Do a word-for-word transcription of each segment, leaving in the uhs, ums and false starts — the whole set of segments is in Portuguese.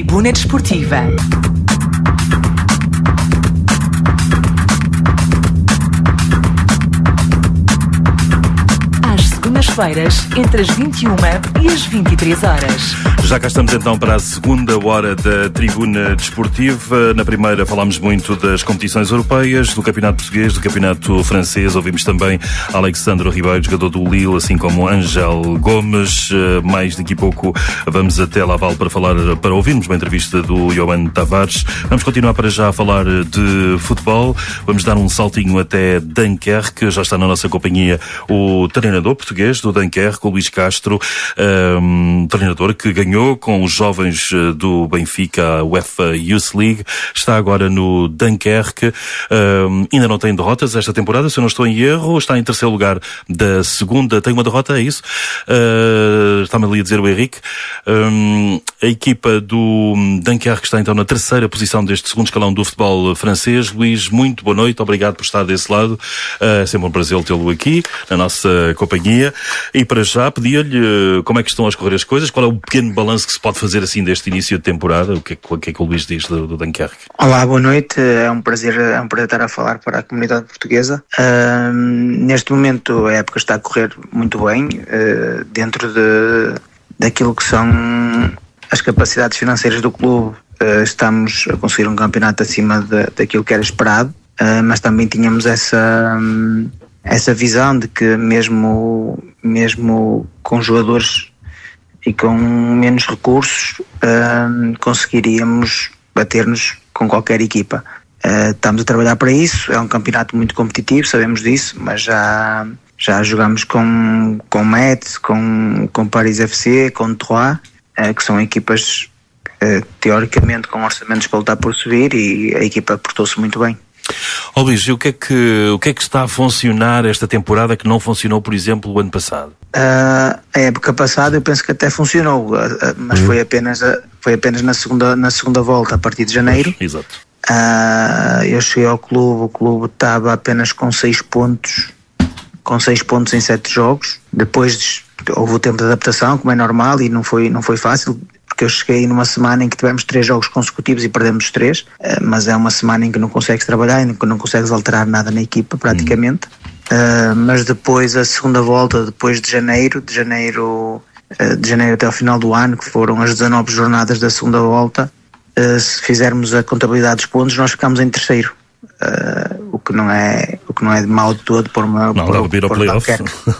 Tribuna Desportiva. Segundas-feiras, entre as vinte e uma e as vinte e três horas. Já cá estamos então para a segunda hora da Tribuna Desportiva. Na primeira falámos muito das competições europeias, do Campeonato Português, do Campeonato Francês. Ouvimos também Alexandre Ribeiro, jogador do Lille, assim como Ângel Gomes. Mais daqui a pouco vamos até Laval para falar, para ouvirmos uma entrevista do Johan Tavares. Vamos continuar para já a falar de futebol. Vamos dar um saltinho até Dunkerque. Já está na nossa companhia o treinador português do Dunkerque, o Luís Castro, um, treinador que ganhou com os jovens do Benfica a UEFA Youth League, está agora no Dunkerque, um, ainda não tem derrotas esta temporada, se eu não estou em erro, está em terceiro lugar da segunda, tem uma derrota, é isso? Uh, está-me ali a dizer o Henrique. Um, a equipa do Dunkerque está então na terceira posição deste segundo escalão do futebol francês. Luís, muito boa noite, obrigado por estar desse lado, uh, é sempre um prazer tê-lo aqui, na nossa companhia. E para já pedia-lhe como é que estão a correr as coisas, qual é o pequeno balanço que se pode fazer assim deste início de temporada, o que é, o que, é que o Luís diz do, do Dunkerque? Olá, boa noite, é um prazer, é um prazer estar a falar para a comunidade portuguesa. Uh, neste momento a época está a correr muito bem, uh, dentro de, daquilo que são as capacidades financeiras do clube, uh, estamos a conseguir um campeonato acima de, daquilo que era esperado, uh, mas também tínhamos essa... Um, essa visão de que mesmo, mesmo com jogadores e com menos recursos uh, conseguiríamos bater-nos com qualquer equipa. Uh, estamos a trabalhar para isso, é um campeonato muito competitivo, sabemos disso, mas já, já jogamos com, com Metz, com, com Paris F C, com Troyes, uh, que são equipas uh, teoricamente com orçamentos para lutar por subir, e a equipa portou-se muito bem. Ó Luís, e o que é que, o que é que está a funcionar esta temporada que não funcionou, por exemplo, o ano passado? Uh, a época passada eu penso que até funcionou, uh, uh, mas uhum. foi apenas, uh, foi apenas na, segunda, na segunda volta, a partir de janeiro. Pois, exato. Uh, eu cheguei ao clube, o clube estava apenas com seis pontos, com seis pontos em sete jogos. Depois houve o tempo de adaptação, como é normal, e não foi, não foi fácil. Porque eu cheguei numa semana em que tivemos três jogos consecutivos e perdemos os três, mas é uma semana em que não consegues trabalhar, em que não consegues alterar nada na equipa praticamente. Uhum. Uh, mas depois a segunda volta, depois de janeiro, de janeiro, uh, de janeiro até ao final do ano, que foram as dezanove jornadas da segunda volta, uh, se fizermos a contabilidade dos pontos, nós ficámos em terceiro. Uh, o que não é o que não é de mal de todo por uma não, por, por, por playoff.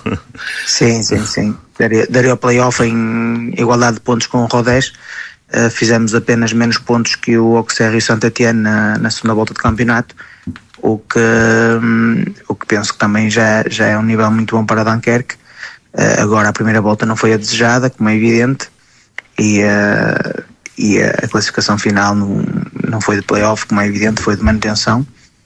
sim, sim, sim. Daria, daria o playoff em igualdade de pontos com o Rodez. Uh, fizemos apenas menos pontos que o Auxerre e o Saint-Étienne na, na segunda volta de campeonato, o que, um, o que penso que também já, já é um nível muito bom para Dunkerque. Uh, agora a primeira volta não foi a desejada, como é evidente, e uh, e a classificação final não, não foi de playoff, como é evidente, foi de manutenção.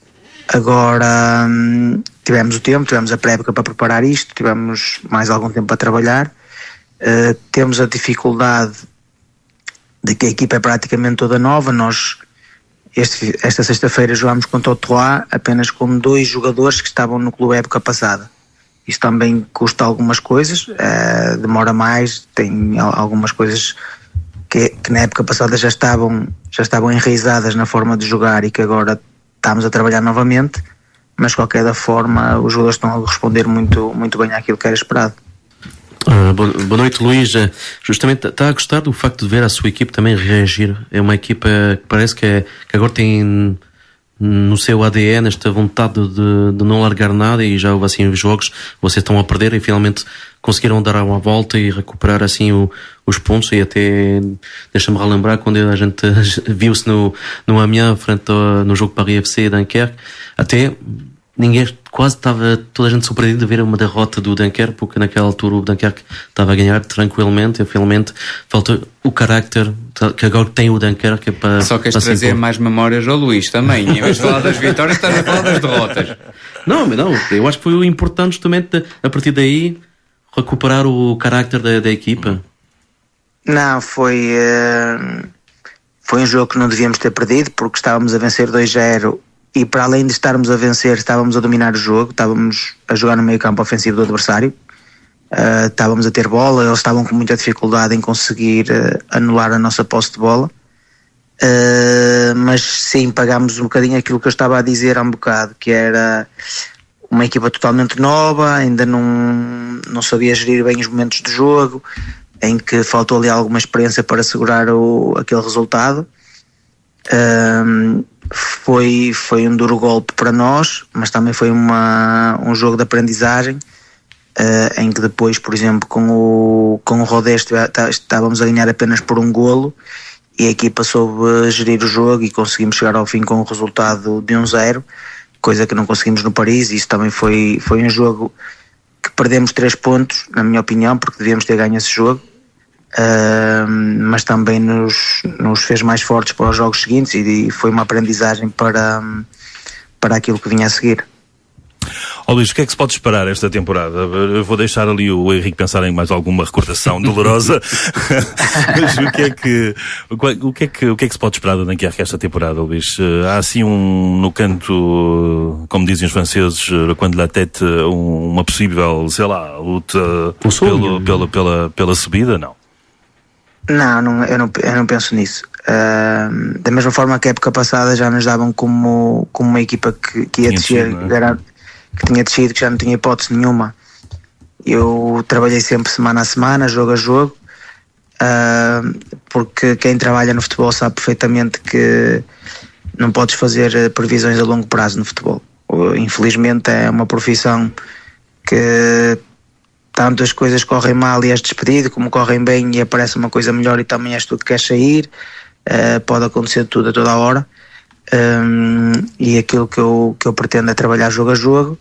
Agora hum, tivemos o tempo, tivemos a pré-época para preparar isto, tivemos mais algum tempo para trabalhar. Uh, temos a dificuldade de que a equipa é praticamente toda nova. Nós este, esta sexta-feira jogámos contra o Troyes apenas com dois jogadores que estavam no clube a época passada. Isto também custa algumas coisas, uh, demora mais, tem algumas coisas que, que na época passada já estavam, já estavam enraizadas na forma de jogar e que agora estamos a trabalhar novamente, mas de qualquer da forma os jogadores estão a responder muito, muito bem àquilo que era esperado. Ah, boa noite, Luís. Justamente está a gostar do facto de ver a sua equipe também reagir. É uma equipa que parece que, é, que agora tem no seu A D N esta vontade de, de não largar nada, e já houve assim os jogos, vocês estão a perder e finalmente conseguiram dar uma volta e recuperar assim o, os pontos. E até deixa-me relembrar quando a gente viu-se no, no Amiens frente ao, no jogo Paris F C e Dunkerque, até ninguém, quase estava toda a gente surpreendida de ver uma derrota do Dunkerque, porque naquela altura o Dunkerque estava a ganhar tranquilamente e finalmente falta o carácter que agora tem o Dunkerque para... Só queres trazer impor. mais memórias ao Luís também, em vez de falar das vitórias estás a falar das derrotas. Não, não, eu acho que foi o importante justamente de, a partir daí recuperar o carácter da, da equipa. Não, foi uh, foi um jogo que não devíamos ter perdido, porque estávamos a vencer dois zero e para além de estarmos a vencer, estávamos a dominar o jogo, estávamos a jogar no meio campo ofensivo do adversário, uh, estávamos a ter bola, eles estavam com muita dificuldade em conseguir uh, anular a nossa posse de bola, uh, mas sim, pagámos um bocadinho aquilo que eu estava a dizer há um bocado, que era uma equipa totalmente nova, ainda não, não sabia gerir bem os momentos de jogo, em que faltou ali alguma experiência para segurar o, aquele resultado. Uh, foi, foi um duro golpe para nós, mas também foi uma, um jogo de aprendizagem, uh, em que depois, por exemplo, com o, com o Rodés estávamos a ganhar apenas por um golo e a equipa soube gerir o jogo e conseguimos chegar ao fim com o resultado de um zero, coisa que não conseguimos no Paris. Isso também foi, foi um jogo que perdemos três pontos, na minha opinião, porque devíamos ter ganho esse jogo. Uh, mas também nos, nos fez mais fortes para os jogos seguintes e, e foi uma aprendizagem para, para aquilo que vinha a seguir. Ó Luís, o que é que se pode esperar esta temporada? Eu vou deixar ali o Henrique pensar em mais alguma recordação dolorosa. Mas o que é que o que é que o que é que se pode esperar da Dunkerque esta temporada, Luís? Há assim um no canto, como dizem os franceses, quando la tête, um, uma possível, sei lá, luta pelo, pela, pela, pela subida? Não. Não, não, eu, não eu não penso nisso. Uh, da mesma forma que a época passada já nos davam como, como uma equipa que, que ia descer, é? que tinha descido, que já não tinha hipótese nenhuma. Eu trabalhei sempre semana a semana, jogo a jogo, uh, porque quem trabalha no futebol sabe perfeitamente que não podes fazer previsões a longo prazo no futebol. Infelizmente é uma profissão que tanto as coisas correm mal e és despedido, como correm bem e aparece uma coisa melhor e também és tu que queres sair. Uh, pode acontecer tudo a toda a hora. Um, e aquilo que eu, que eu pretendo é trabalhar jogo a jogo,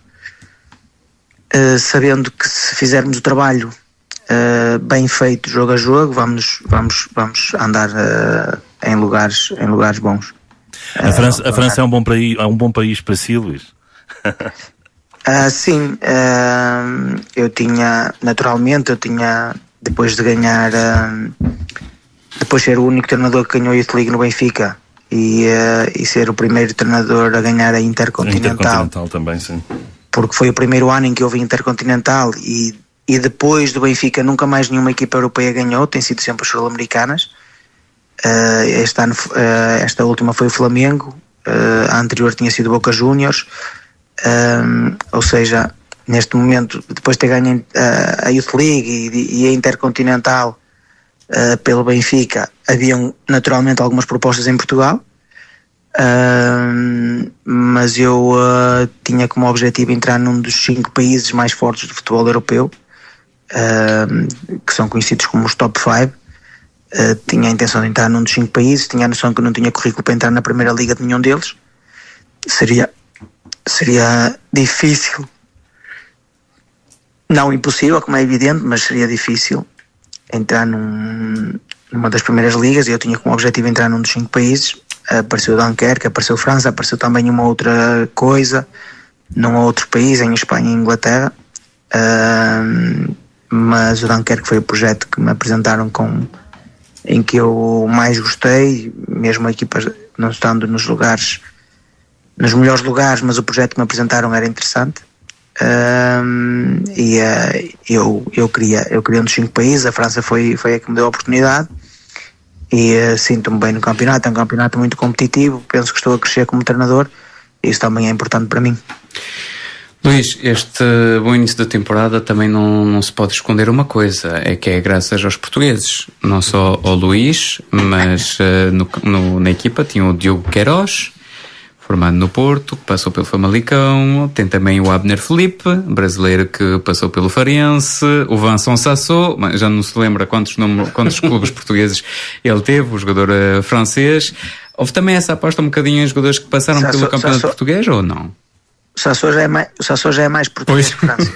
uh, sabendo que se fizermos o trabalho uh, bem feito jogo a jogo, vamos, vamos, vamos andar uh, em, lugares, em lugares bons. A França, uh, a França é um bom país, é um bom país para si, Luís? Uh, sim, uh, eu tinha, naturalmente, eu tinha, depois de ganhar, uh, depois de ser o único treinador que ganhou a Youth League no Benfica e, uh, e ser o primeiro treinador a ganhar a Intercontinental, Intercontinental também, sim. Porque foi o primeiro ano em que houve Intercontinental e, e depois do Benfica nunca mais nenhuma equipa europeia ganhou, tem sido sempre as sul-americanas. Uh, este ano, uh, esta última foi o Flamengo, uh, a anterior tinha sido Boca Juniors. Um, ou seja, neste momento, depois de ter ganho uh, a Youth League e, e a Intercontinental uh, pelo Benfica, haviam naturalmente algumas propostas em Portugal, uh, mas eu uh, tinha como objetivo entrar num dos cinco países mais fortes do futebol europeu, uh, que são conhecidos como os top cinco. Uh, tinha a intenção de entrar num dos cinco países, tinha a noção que não tinha currículo para entrar na primeira liga de nenhum deles. Seria Seria difícil, não impossível, como é evidente, mas seria difícil entrar num, numa das primeiras ligas, e eu tinha como objetivo entrar num dos cinco países. Apareceu Dunkerque, apareceu França, apareceu também uma outra coisa num outro país, em Espanha e Inglaterra, uh, mas o Dunkerque foi o projeto que me apresentaram com, em que eu mais gostei, mesmo a equipa não estando nos lugares nos melhores lugares, mas o projeto que me apresentaram era interessante. Um, e uh, eu, eu, queria, eu queria um dos cinco países. A França foi, foi a que me deu a oportunidade e uh, sinto-me bem no campeonato. É um campeonato muito competitivo, penso que estou a crescer como treinador e isso também é importante para mim. Luís, este bom início da temporada também não, não se pode esconder uma coisa, é que é graças aos portugueses, não só ao Luís, mas uh, no, no, na equipa tinha o Diogo Queiroz, formado no Porto, que passou pelo Famalicão. Tem também o Abner Felipe, brasileiro que passou pelo Farense. O Vincent Sassou, já não se lembra quantos, número, quantos clubes portugueses ele teve, o jogador uh, francês. Houve também essa aposta um bocadinho em jogadores que passaram Sassou, pelo campeonato Sassou, português, ou não? O Sassou já é mais, o Sassou já é mais português que francês.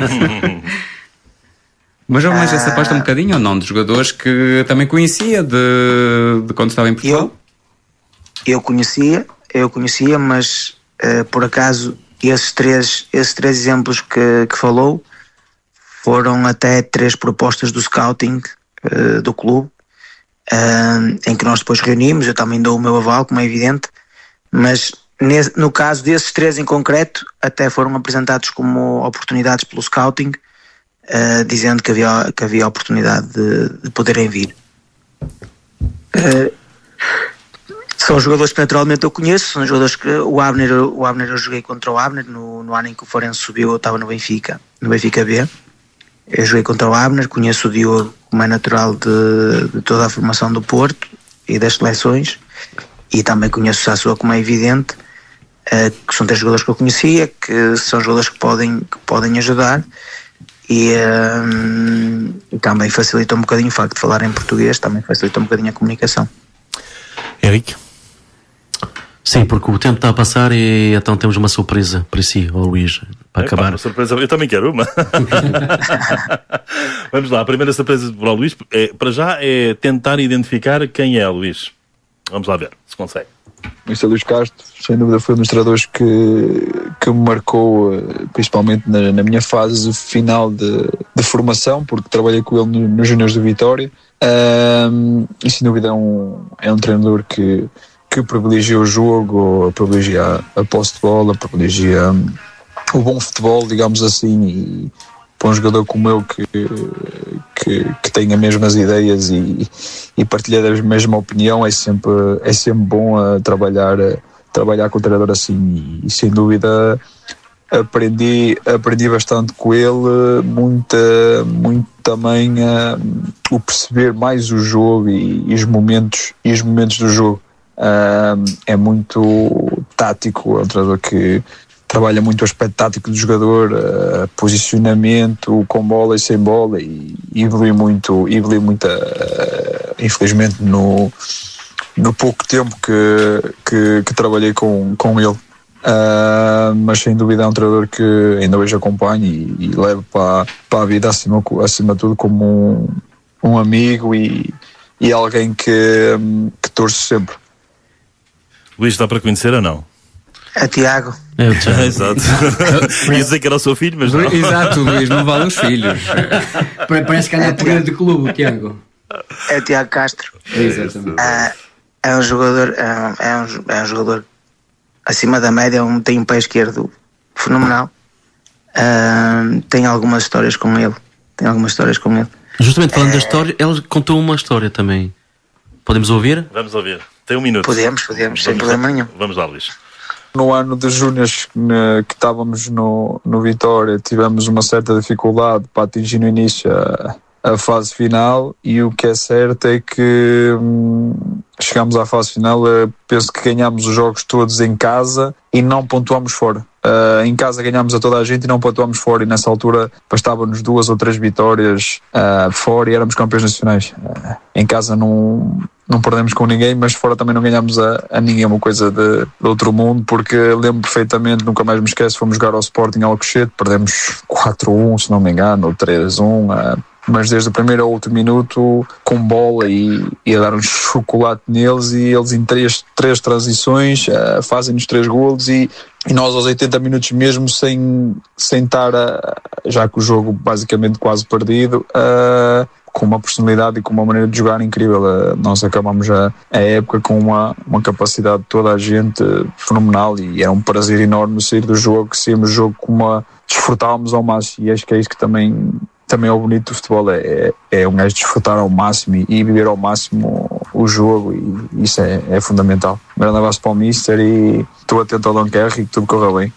Mas houve mais ah, essa aposta um bocadinho, ou não? De jogadores que também conhecia de, de quando estava em Portugal? Eu, eu conhecia... Eu conhecia, mas uh, por acaso esses três, esses três exemplos que, que falou foram até três propostas do scouting uh, do clube, uh, em que nós depois reunimos. Eu também dou o meu aval, como é evidente, mas nesse, no caso desses três em concreto, até foram apresentados como oportunidades pelo scouting, uh, dizendo que havia, que havia oportunidade de, de poderem vir. Uh, São jogadores que naturalmente eu conheço, são jogadores que o Abner, o Abner eu joguei contra o Abner no, no ano em que o Forense subiu, eu estava no Benfica, no Benfica B. Eu joguei contra o Abner, conheço o Diogo, como é natural de, de toda a formação do Porto e das seleções, e também conheço o Sassua, como é evidente, uh, que são três jogadores que eu conhecia, que são jogadores que podem, que podem ajudar, e, uh, e também facilita um bocadinho o facto de falar em português, também facilita um bocadinho a comunicação. Henrique? Sim, porque o tempo está a passar e então temos uma surpresa para si, ó Luís, para é, acabar. Pá, uma surpresa, eu também quero uma. Vamos lá, a primeira surpresa para o Luís, é, para já, é tentar identificar quem é Luís. Vamos lá ver, se consegue. mister Luís Castro, sem dúvida, foi um dos treinadores que, que me marcou, principalmente na, na minha fase final de, de formação, porque trabalhei com ele nos no Júniores do Vitória. Um, e sem dúvida é um, é um treinador que que privilegia o jogo, privilegia a, a posse de bola, privilegia um, o bom futebol, digamos assim, e para um jogador como eu que, que, que tem as mesmas ideias e, e partilha a mesma opinião, é sempre, é sempre bom a trabalhar, a trabalhar com o treinador assim, e, e sem dúvida aprendi, aprendi bastante com ele, muita, muito também uh, o perceber mais o jogo e, e, os momentos, e os momentos do jogo. Uh, é muito tático, é um treinador que trabalha muito o aspecto tático do jogador, uh, posicionamento com bola e sem bola, e, e evolui muito, evolui muito uh, infelizmente no, no pouco tempo que, que, que trabalhei com, com ele, uh, mas sem dúvida é um treinador que ainda hoje acompanho e, e levo para, para a vida acima, acima de tudo como um, um amigo e, e alguém que, que torço sempre. Luís, dá para conhecer ou não? É Tiago. É o Tiago. Exato. Ia dizer que era o seu filho, mas não. Exato, Luís, não vale os filhos. Parece que anda a poder de clube, o Tiago. É o Tiago Castro. Exatamente. É, é um jogador, é, é, um, é um jogador acima da média, um, tem um pé esquerdo fenomenal. Uh, tem algumas histórias com ele. Tem algumas histórias com ele. Justamente falando é... da história, ele contou uma história também. Podemos ouvir? Vamos ouvir. Tem um minuto. Podemos, podemos, sem problema nenhum. Vamos lá, Luís. No ano de Júniors que, que estávamos no, no Vitória, tivemos uma certa dificuldade para atingir no início a, a fase final, e o que é certo é que hum, chegámos à fase final, penso que ganhámos os jogos todos em casa e não pontuámos fora. Uh, em casa ganhámos a toda a gente e não pontuámos fora, e nessa altura bastava-nos duas ou três vitórias uh, fora e éramos campeões nacionais. Uh, em casa não, não perdemos com ninguém, mas fora também não ganhámos a, a ninguém, uma coisa de, de outro mundo, porque lembro perfeitamente, nunca mais me esqueço, fomos jogar ao Sporting Alcochete, perdemos quatro a um, se não me engano, ou três a um, uh, mas desde o primeiro ao último minuto com bola e, e a dar um chocolate neles, e eles em três, três transições uh, fazem-nos três golos, e, e nós aos oitenta minutos mesmo sem, sem estar a, já que o jogo basicamente quase perdido, uh, com uma personalidade e com uma maneira de jogar incrível. Uh, nós acabamos a, a época com uma, uma capacidade de toda a gente uh, fenomenal, e era um prazer enorme sair do jogo, que saímos do jogo com uma, desfrutávamos ao máximo, e acho que é isso que também também é o bonito do futebol, é, é um gajo desfrutar ao máximo e, e viver ao máximo o jogo, e isso é, é fundamental. Um grande abraço para o Mister e estou atento ao Don Kerry e que tudo correu bem.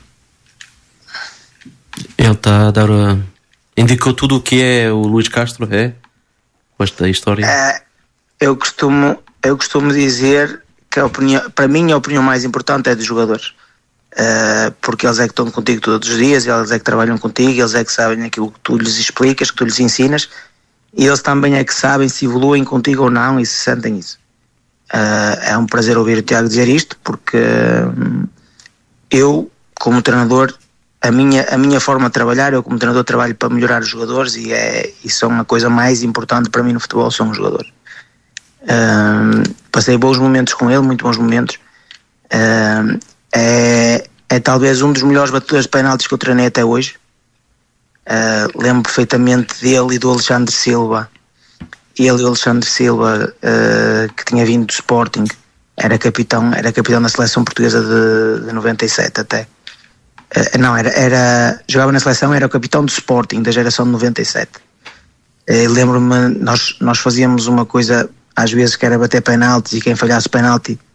Ele está a dar a... indicou tudo o que é o Luís Castro, é? Com esta história? É, eu, costumo, eu costumo dizer que a opinião, para mim a opinião mais importante é dos jogadores. Uh, porque eles é que estão contigo todos os dias, eles é que trabalham contigo, eles é que sabem aquilo que tu lhes explicas, que tu lhes ensinas, e eles também é que sabem se evoluem contigo ou não e se sentem isso. Uh, é um prazer ouvir o Tiago dizer isto, porque uh, eu, como treinador, a minha, a minha forma de trabalhar, eu como treinador trabalho para melhorar os jogadores, e, é, e são a coisa mais importante para mim no futebol, são os jogadores. Uh, passei bons momentos com ele, muito bons momentos. Uh, É, é talvez um dos melhores batedores de penaltis que eu treinei até hoje. Uh, lembro perfeitamente dele e do Alexandre Silva. Ele e o Alexandre Silva, uh, que tinha vindo do Sporting, era capitão, era capitão da seleção portuguesa de, de noventa e sete até. Uh, não, era, era, jogava na seleção, era o capitão do Sporting da geração de noventa e sete. Uh, lembro-me, nós, nós fazíamos uma coisa às vezes que era bater penaltis, e quem falhasse penalti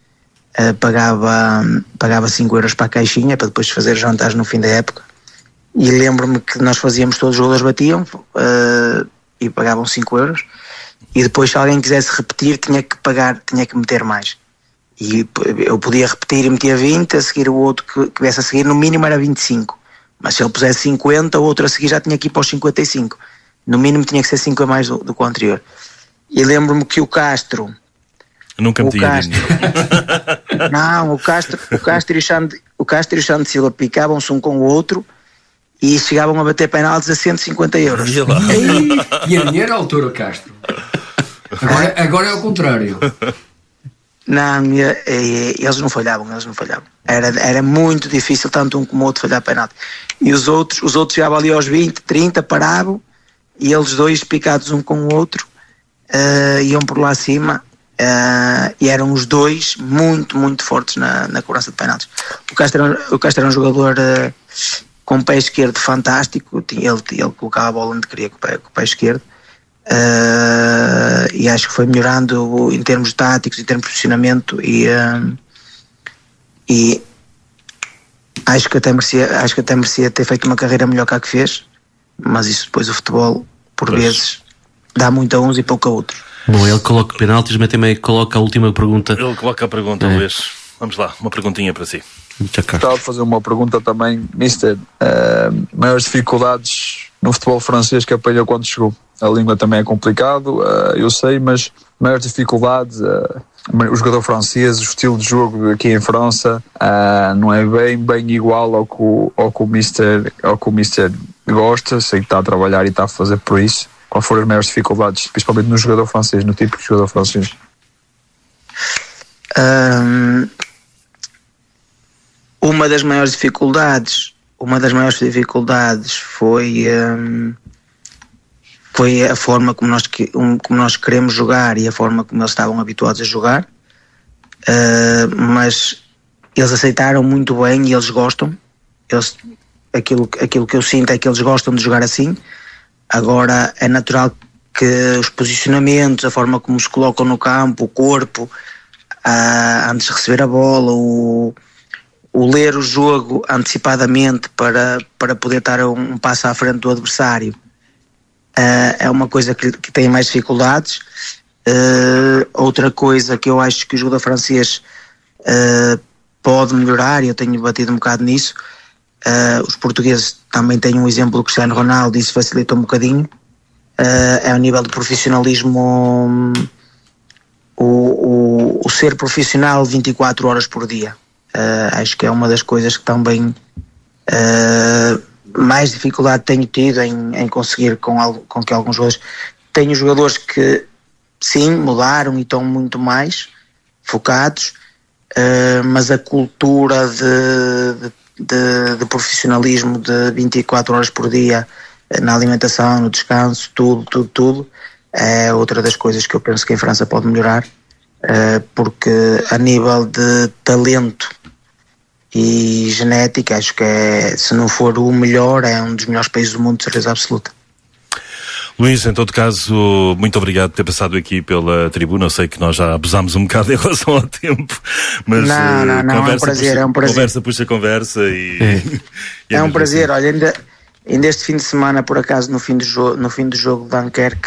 uh, pagava, pagava cinco euros para a caixinha para depois fazer jantares no fim da época. E lembro-me que nós fazíamos, todos os jogadores batiam uh, e pagavam cinco euros, e depois se alguém quisesse repetir tinha que pagar, tinha que meter mais. E eu podia repetir e metia vinte, a seguir o outro que, que viesse a seguir no mínimo era vinte e cinco, mas se ele pusesse cinquenta, o outro a seguir já tinha que ir para os cinquenta e cinco, no mínimo tinha que ser cinco a mais do, do que o anterior. E lembro-me que o Castro nunca me o tinha Castro, não, o Castro, o Castro e o Xande, o Castro e o Xande Silva picavam-se um com o outro e chegavam a bater penaltis a cento e cinquenta euros. E a dinheiro à altura, Castro. Agora, agora é o contrário. Não, eles não falhavam, eles não falhavam. Era, era muito difícil, tanto um como o outro, falhar penalti. E os outros, os outros chegavam ali aos vinte, trinta, paravam, e eles dois picados um com o outro, uh, iam por lá acima, uh, e eram os dois muito, muito fortes na, na cobrança de penaltis. O Castro era, o Castro era um jogador uh, com pé esquerdo fantástico, ele, ele colocava a bola onde queria com o pé, com o pé esquerdo. Uh, e acho que foi melhorando em termos táticos, em termos de posicionamento, e, uh, e acho que até merecia, acho que até merecia ter feito uma carreira melhor que a que fez, mas isso depois o futebol por pois. vezes dá muito a uns e pouco a outros. Bom, ele coloca penaltis, mas também coloca a última pergunta. Ele coloca a pergunta, é. Luís. Vamos lá, uma perguntinha para si. Gostava de fazer uma pergunta também, mister Uh, maiores dificuldades no futebol francês que apanhou quando chegou? A língua também é complicado, uh, eu sei, mas maiores dificuldades, uh, o jogador francês, o estilo de jogo aqui em França uh, não é bem, bem igual ao que o, ao que o mister ao que o mister gosta, sei que está a trabalhar e está a fazer por isso. Quais foram as maiores dificuldades, principalmente no jogador francês, no tipo de jogador francês? Um, uma das maiores dificuldades uma das maiores dificuldades foi um, foi a forma como nós, um, como nós queremos jogar e a forma como eles estavam habituados a jogar, uh, mas eles aceitaram muito bem e eles gostam. Eles, aquilo, aquilo que eu sinto é que eles gostam de jogar assim. Agora é natural que os posicionamentos, a forma como se colocam no campo, o corpo, uh, antes de receber a bola, o, o ler o jogo antecipadamente para, para poder estar um, um passo à frente do adversário, uh, é uma coisa que, que tem mais dificuldades. Uh, outra coisa que eu acho que o jogador francês uh, pode melhorar, e eu tenho batido um bocado nisso, uh, os portugueses também têm um exemplo do Cristiano Ronaldo, e isso facilita um bocadinho. Uh, é o nível de profissionalismo, um, o, o, o ser profissional vinte e quatro horas por dia. Uh, acho que é uma das coisas que também uh, mais dificuldade tenho tido em, em conseguir com, algo, com que alguns jogadores. Tenho jogadores que sim, mudaram e estão muito mais focados, uh, mas a cultura de, de, de, de profissionalismo de vinte e quatro horas por dia na alimentação, no descanso, tudo, tudo, tudo, é outra das coisas que eu penso que em França pode melhorar, uh, porque a nível de talento e genética, acho que é, se não for o melhor, é um dos melhores países do mundo, de certeza absoluta. Luís, em todo caso, muito obrigado por ter passado aqui pela tribuna. Eu sei que nós já abusámos um bocado em relação ao tempo, mas não, não, não, é um prazer, puxa, é um prazer. Conversa puxa conversa e é, é um prazer. Assim. Olha, ainda, ainda este fim de semana, por acaso, no fim do jogo, no fim do jogo de Dunkerque,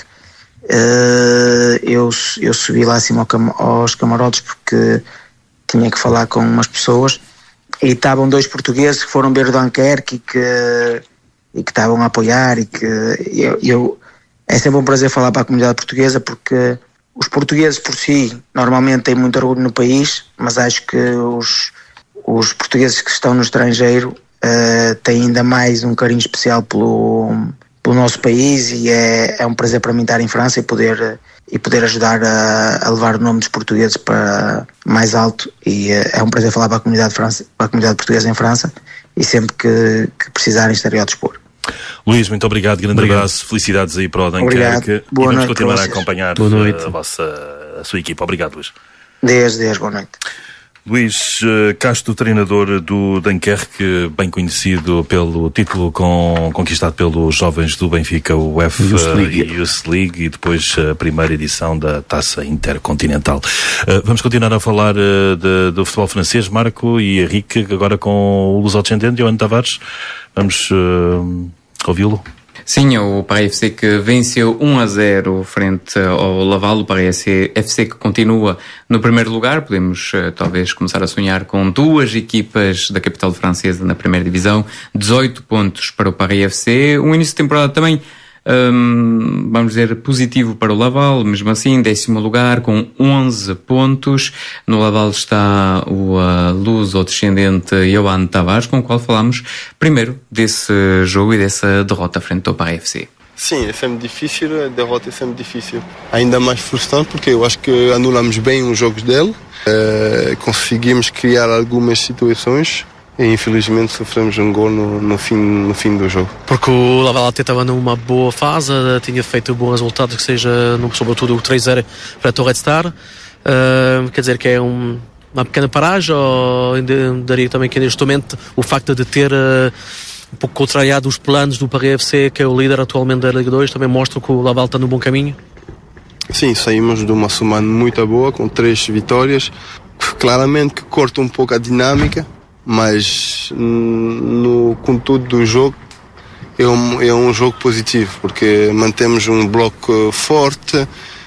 uh, eu, eu subi lá acima ao cam- aos camarotes porque tinha que falar com umas pessoas e estavam dois portugueses que foram ver o Dunkerque e que e que estavam a apoiar, e que eu, eu é sempre um prazer falar para a comunidade portuguesa, porque os portugueses por si normalmente têm muito orgulho no país, mas acho que os, os portugueses que estão no estrangeiro uh, têm ainda mais um carinho especial pelo, pelo nosso país, e é, é um prazer para mim estar em França e poder, e poder ajudar a, a levar o nome dos portugueses para mais alto, e uh, é um prazer falar para a comunidade, França, para a comunidade portuguesa em França, e sempre que, que precisarem estarei ao dispor. Luís, muito obrigado, grande obrigado. abraço, felicidades aí para o Dunkerque, e vamos noite continuar a acompanhar boa noite. a, vossa, a sua equipa. Obrigado, Luís. Deus, Deus, boa noite. Luís uh, Castro, treinador do Dunkerque, bem conhecido pelo título com, conquistado pelos jovens do Benfica, o UEFA e Youth League, e depois a primeira edição da Taça Intercontinental. Uh, vamos continuar a falar uh, de, do futebol francês, Marco e Henrique, agora com o luso-descendente, João Tavares. Vamos uh, ouvi-lo. Sim, o Paris F C que venceu um a zero frente ao Laval. O Paris F C que continua no primeiro lugar. Podemos uh, talvez começar a sonhar com duas equipas da capital francesa na primeira divisão. dezoito pontos para o Paris F C. Um início de temporada também, um, vamos dizer, positivo para o Laval. Mesmo assim, décimo lugar com onze pontos. No Laval está o uh, luso-descendente João Tavares, com o qual falamos primeiro desse jogo e dessa derrota frente ao Paris F C. Sim, é sempre difícil, a derrota é sempre difícil. Ainda mais frustrante porque eu acho que anulamos bem os jogos dele, uh, conseguimos criar algumas situações e infelizmente sofremos um gol no, no, fim, no fim do jogo. Porque o Laval até estava numa boa fase, tinha feito bons resultados, que seja, sobretudo o três a zero para a Torre de Star. Uh, quer dizer que é um, uma pequena paragem, ou daria também que neste momento o facto de ter uh, um pouco contrariado os planos do Paris F C, que é o líder atualmente da Liga dois, também mostra que o Laval está no bom caminho? Sim, saímos de uma semana muito boa, com três vitórias, claramente que corta um pouco a dinâmica, mas no conteúdo do jogo é um, é um jogo positivo, porque mantemos um bloco forte,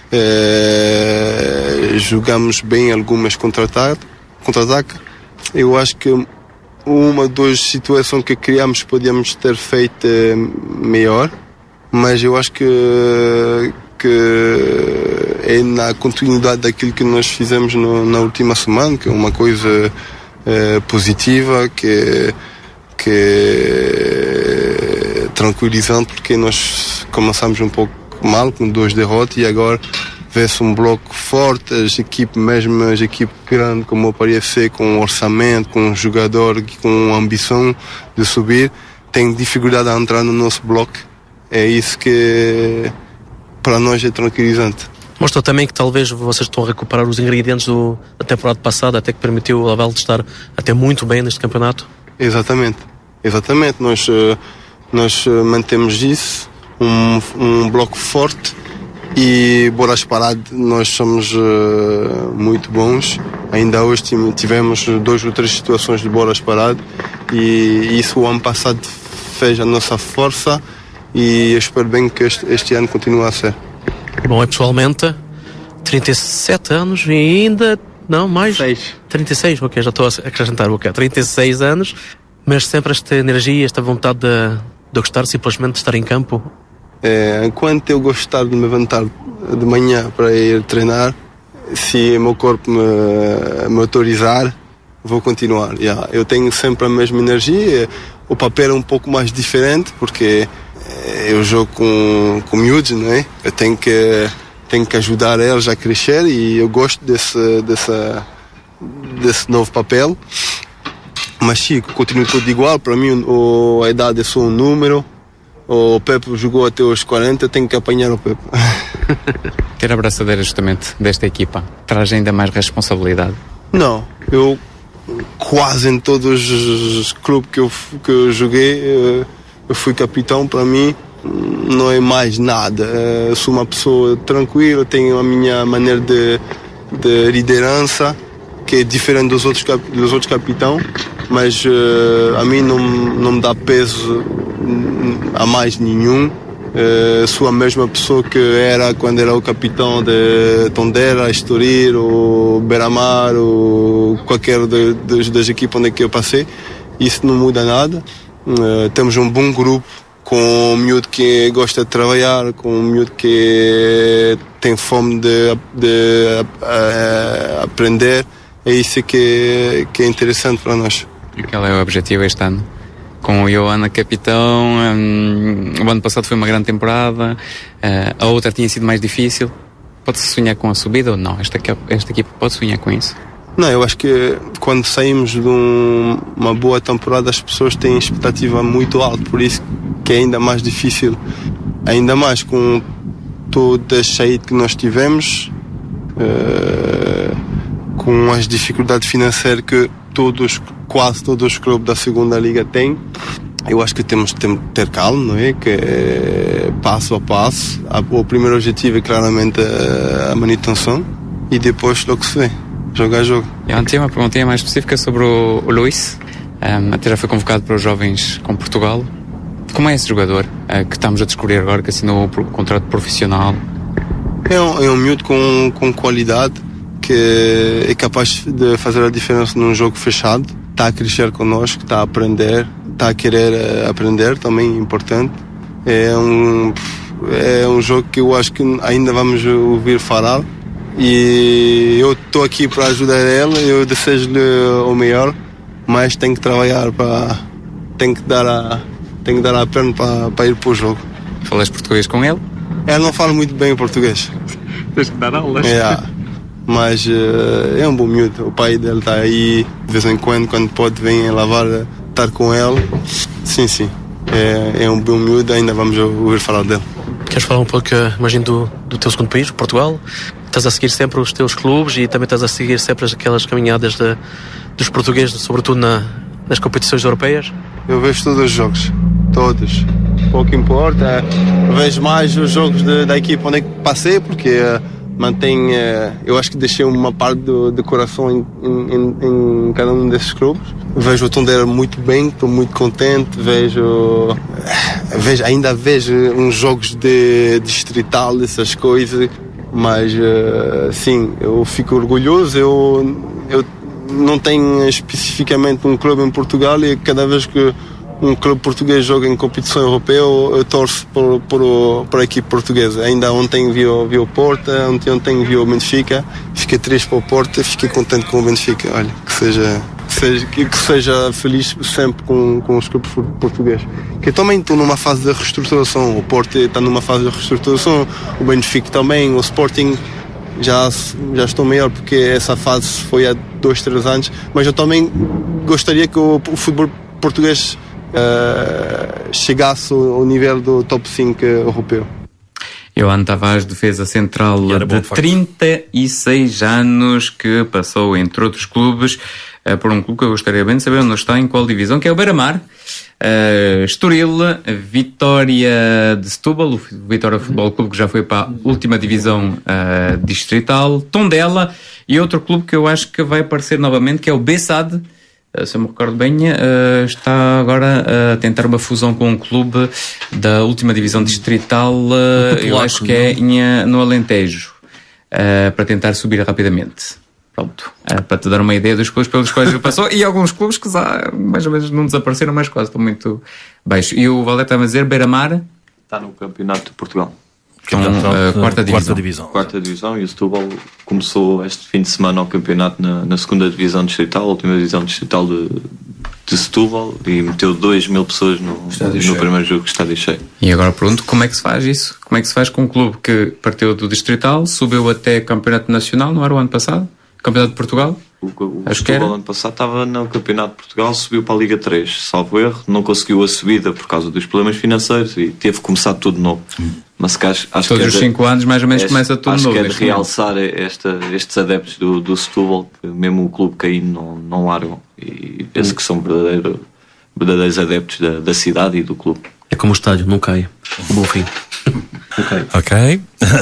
eh, jogamos bem algumas contra-ataques. Contra-ataque. Eu acho que uma ou duas situações que criamos podíamos ter feito melhor, mas eu acho que, que é na continuidade daquilo que nós fizemos no, na última semana, que é uma coisa Uh, positiva, que, que é tranquilizante, porque nós começamos um pouco mal com duas derrotas e agora vê-se um bloco forte, as equipes, mesmo as equipes grandes como o Paris F C, com orçamento, com um jogador com ambição de subir, tem dificuldade a entrar no nosso bloco. É isso que para nós é tranquilizante. Mostra também que talvez vocês estão a recuperar os ingredientes do, da temporada passada, até que permitiu o Laval de estar até muito bem neste campeonato. Exatamente, exatamente. Nós, nós mantemos isso, um, um bloco forte, e bolas paradas nós somos uh, muito bons. Ainda hoje tivemos duas ou três situações de bolas paradas, e isso o ano passado fez a nossa força, e eu espero bem que este, este ano continue a ser. Bom, é pessoalmente trinta e sete anos e ainda, não, mais seis. trinta e seis, ok, já estou a acrescentar, ok, trinta e seis anos, mas sempre esta energia, esta vontade de, de gostar simplesmente de estar em campo. É, enquanto eu gostar de me levantar de manhã para ir treinar, se o meu corpo me, me autorizar, vou continuar. Yeah, eu tenho sempre a mesma energia, o papel é um pouco mais diferente, porque eu jogo com, com miúdos, não é? Eu tenho que, tenho que ajudar eles a crescer, e eu gosto desse, dessa, desse novo papel. Mas sim, continua tudo igual. Para mim, o, a idade é só um número. O Pepe jogou até os quarenta, tenho que apanhar o Pepe. Ter a braçadeira justamente desta equipa traz ainda mais responsabilidade? Não, eu quase em todos os clubes que eu, que eu joguei, eu fui capitão. Para mim não é mais nada. Eu sou uma pessoa tranquila, tenho a minha maneira de, de liderança, que é diferente dos outros, dos outros capitães, mas uh, a mim não, não me dá peso a mais nenhum. Uh, sou a mesma pessoa que era quando era o capitão de Tondela, Estoril, ou Beira-Mar, ou qualquer de, de, das equipes onde é que eu passei. Isso não muda nada. Uh, temos um bom grupo, com um miúdo que gosta de trabalhar, com um miúdo que tem fome de, de uh, aprender. É isso que, que é interessante para nós. E qual é o objetivo este ano? Com o Joana capitão, um, o ano passado foi uma grande temporada, uh, a outra tinha sido mais difícil. Pode-se sonhar com a subida ou não? Esta, esta equipa pode sonhar com isso? Não, eu acho que quando saímos de um, uma boa temporada, as pessoas têm expectativa muito alta, por isso que é ainda mais difícil, ainda mais com toda a saída que nós tivemos, uh, com as dificuldades financeiras que todos, quase todos os clubes da segunda liga têm. Eu acho que temos que ter calma, não é? Que é passo a passo. O primeiro objetivo é claramente a manutenção e depois logo se vê, jogo a jogo. Eu tinha uma perguntinha mais específica sobre o, o Luís. Um, até já foi convocado para os jovens com Portugal. Como é esse jogador uh, que estamos a descobrir agora, que assinou o contrato profissional? É um, é um miúdo com, com qualidade, que é capaz de fazer a diferença num jogo fechado. Está a crescer connosco, está a aprender, está a querer uh, aprender, também importante. É um, é um jogo que eu acho que ainda vamos ouvir falar. E eu estou aqui para ajudar ele, eu desejo-lhe o melhor, mas tenho que trabalhar para. Tenho que dar a, tenho que dar a perna para, para ir para o jogo. Falas português com ele? Ele não fala muito bem o português. Tens que dar aulas. É, mas uh, é um bom miúdo. O pai dele está aí, de vez em quando, quando pode, vem lavar, estar com ele. Sim, sim. É, é um bom miúdo, ainda vamos ouvir falar dele. Queres falar um pouco, imagino, do, do teu segundo país, Portugal? Estás a seguir sempre os teus clubes e também estás a seguir sempre aquelas caminhadas de, dos portugueses, sobretudo na, nas competições europeias? Eu vejo todos os jogos, todos. Pouco importa, vejo mais os jogos de, da equipa onde é que passei, porque uh, mantém, uh, eu acho que deixei uma parte do, do coração em, em, em cada um desses clubes. Vejo o Tondela muito bem, estou muito contente, vejo, uh, vejo ainda vejo uns jogos de distrital, essas coisas, mas uh, sim, eu fico orgulhoso. Eu, eu não tenho especificamente um clube em Portugal e cada vez que um clube português joga em competição europeia, eu, eu torço por, por, por a equipe portuguesa. Ainda ontem vi o, vi o Porto, ontem, ontem vi o Benfica, fiquei triste para o Porto, fiquei contente com o Benfica. Olha, que seja, que seja, que seja feliz sempre com, com os clubes portugueses. Que eu também estou numa fase de reestruturação, o Porto está numa fase de reestruturação, o Benfica também, o Sporting já, já estou melhor, porque essa fase foi há dois, três anos, mas eu também gostaria que o, o futebol português Uh, chegasse ao nível do top cinco europeu. Ioane Tavares, defesa central de trinta e seis anos, que passou, entre outros clubes, uh, por um clube que eu gostaria bem de saber onde está, em qual divisão, que é o Beira-Mar. Uh, Estoril, Vitória de Setúbal, o Vitória Futebol Clube, que já foi para a última divisão uh, distrital, Tondela, e outro clube que eu acho que vai aparecer novamente, que é o Bessade. Se eu me recordo bem, uh, está agora a tentar uma fusão com um clube da última divisão distrital, uh, Polaco, eu acho que é em, no Alentejo, uh, para tentar subir rapidamente. Pronto, uh, para te dar uma ideia dos clubes pelos quais ele passou, e alguns clubes que já, mais ou menos não desapareceram, mas quase estão muito baixos. E o Valete estava a dizer, Beira-Mar está no Campeonato de Portugal. Então, uh, quarta, divisão. quarta divisão. Quarta divisão, e o Setúbal começou este fim de semana o campeonato na, na segunda divisão distrital, a última divisão distrital de, de Setúbal, e meteu dois mil pessoas no, no primeiro jogo que está de cheio. E agora pronto, como é que se faz isso? Como é que se faz com um clube que partiu do distrital, subiu até campeonato nacional, não era o ano passado? Campeonato de Portugal? O, o Setúbal ano passado estava no Campeonato de Portugal, subiu para a Liga três, salvo erro, não conseguiu a subida por causa dos problemas financeiros e teve que começar tudo de novo. Hum. Mas acho, acho todos que os cinco anos mais ou menos este, começa tudo acho novo. Acho que é de realçar esta, estes adeptos do, do Setúbal, que mesmo o clube caindo não, não largam, e penso hum. que são verdadeiro, verdadeiros adeptos da, da cidade e do clube. É como o estádio, não cai. Bom fim. Ok. Ok.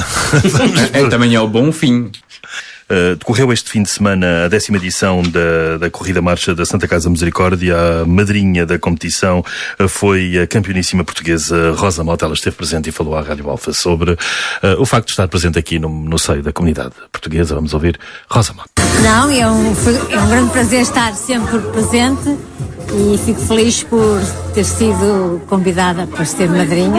É, também é o bom fim. Uh, decorreu este fim de semana a décima edição da, da Corrida Marcha da Santa Casa Misericórdia. A madrinha da competição uh, foi a campeoníssima portuguesa Rosa Mota. Ela esteve presente e falou à Rádio Alfa sobre uh, o facto de estar presente aqui no, no seio da comunidade portuguesa. Vamos ouvir Rosa Mota. Não, é um, foi, é um grande prazer estar sempre presente e fico feliz por ter sido convidada para ser madrinha.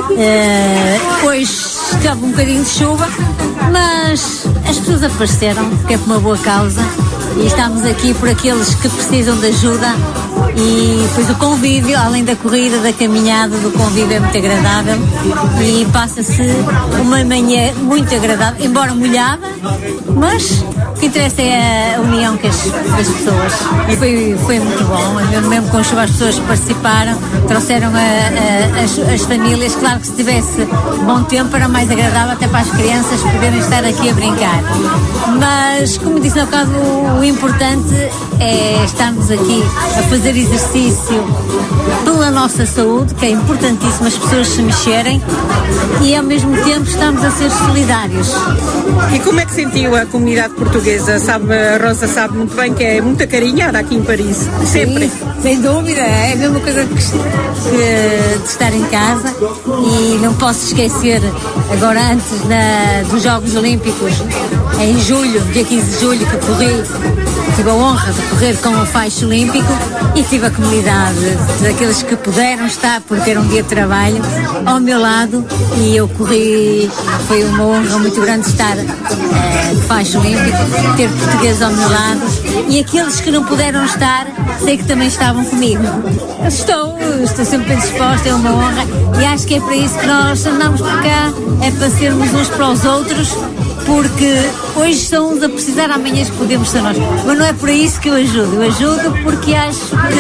Uh, hoje estava um bocadinho de chuva, mas as pessoas apareceram, que é por uma boa causa, e estamos aqui por aqueles que precisam de ajuda, e depois o convívio, além da corrida, da caminhada, do convívio é muito agradável e passa-se uma manhã muito agradável, embora molhada, mas que interessa é a união que as, das pessoas. E foi, foi muito bom, mesmo, mesmo com chuva as pessoas participaram, trouxeram a, a, as, as famílias. Claro que se tivesse bom tempo era mais agradável até para as crianças poderem estar aqui a brincar. Mas, como disse há bocado, o, o importante é estarmos aqui a fazer exercício pela nossa saúde, que é importantíssimo as pessoas se mexerem, e ao mesmo tempo estamos a ser solidários. E como é que sentiu a comunidade portuguesa? Sabe, a Rosa sabe muito bem que é muito acarinhada aqui em Paris, sempre. Sim, sem dúvida, é a mesma coisa que, que de estar em casa. E não posso esquecer, agora antes da, dos Jogos Olímpicos, em julho, dia quinze de julho, que corri, tive a honra de correr com o faixa olímpico e tive a comunidade daqueles que puderam estar, porque era um dia de trabalho, ao meu lado, e eu corri. Foi uma honra muito grande estar uh, de faixa olímpico, ter portugueses ao meu lado, e aqueles que não puderam estar, sei que também estavam comigo. Eu estou, estou sempre disposta, é uma honra, e acho que é para isso que nós andamos por cá, é para sermos uns para os outros, porque hoje estão uns a precisar, amanhã podemos ser nós. Mas não é por isso que eu ajudo, eu ajudo porque acho